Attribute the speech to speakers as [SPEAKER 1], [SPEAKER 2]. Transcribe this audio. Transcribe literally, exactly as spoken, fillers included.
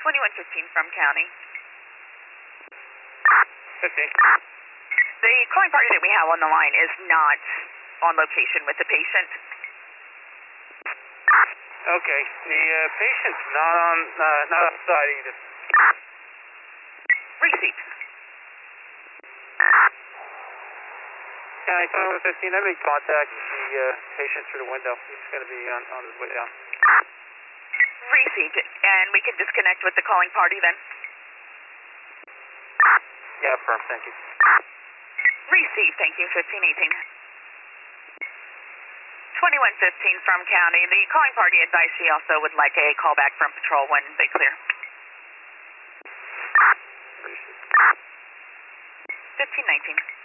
[SPEAKER 1] twenty-one fifteen from county.
[SPEAKER 2] fifteen.
[SPEAKER 1] The calling party that we have on the line is not on location with the patient.
[SPEAKER 2] Okay, the uh, patient's not on, uh, not outside either.
[SPEAKER 1] Received.
[SPEAKER 2] County twenty-one fifteen, I made contact with the uh, patient through the window. He's going to be on, on his way down.
[SPEAKER 1] Received. And we can disconnect with the calling party then?
[SPEAKER 2] Yeah, firm, thank you.
[SPEAKER 1] Received, thank you, fifteen eighteen. twenty-one fifteen from county. The calling party advised she also would like a callback from patrol when they clear. fifteen nineteen.